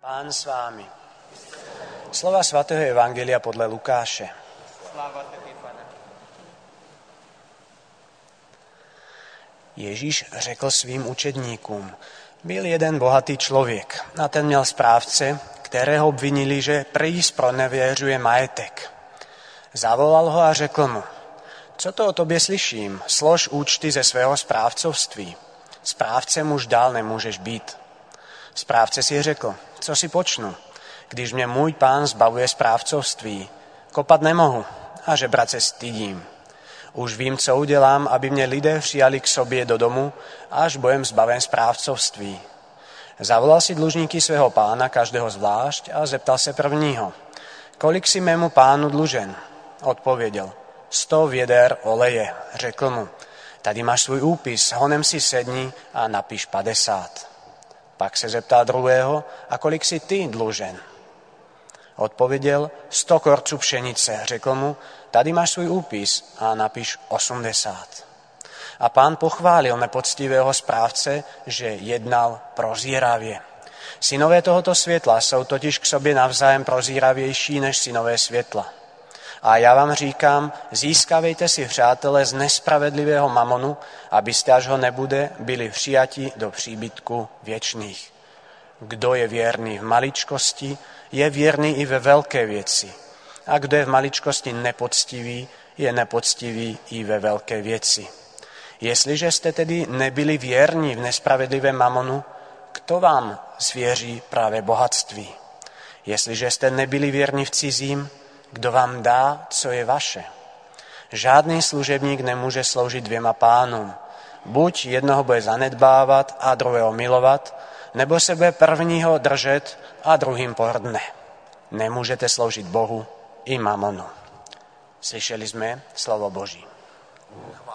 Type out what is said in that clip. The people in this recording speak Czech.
Pán s vámi. Slova svätého Evangelia podľa Lukáše. Ježíš řekl svým učedníkům: Byl jeden bohatý člověk a ten měl správce, kterého obvinili, že prý zpronevěřuje majetek. Zavolal ho a řekl mu: Co to o tobě slyším? Slož účty ze svého správcovství. Správcem už dál nemůžeš být. Správce si řekl: Co si počnu, když mě můj pán zbavuje správcovství? Kopat nemohu a žebrat se stydím. Už vím, co udělám, aby mě lidé přijali k sobě do domu, až budem zbaven správcovství. Zavolal si dlužníky svého pána, každého zvlášť, a zeptal se prvního: Kolik si mému pánu dlužen? Odpověděl: 100 věder oleje. Řekl mu: Tady máš svůj úpis, honem si sedni a napiš 50. Pak se zeptal druhého: A kolik si ty dlužen? Odpověděl: 100 korců pšenice. Řekl mu: Tady máš svůj úpis a napiš 80. A pán pochválil nepoctivého správce, že jednal prozíravě. Synové tohoto světla jsou totiž k sobě navzájem prozíravější než synové světla. A já vám říkám, získávejte si přátele z nespravedlivého mamonu, abyste, až ho nebude, byli přijati do příbytku věčných. Kdo je věrný v maličkosti, je věrný i ve velké věci. A kdo je v maličkosti nepoctivý, je nepoctivý i ve velké věci. Jestliže jste tedy nebyli věrní v nespravedlivém mamonu, kdo vám svěří právě bohatství? Jestliže jste nebyli věrní v cizím, kdo vám dá, co je vaše? Žádný služebník nemůže sloužit dvěma pánům. Buď jednoho bude zanedbávat a druhého milovat, nebo se bude prvního držet a druhým pohrdne. Nemůžete sloužit Bohu i mamonu. Slyšeli jsme slovo Boží.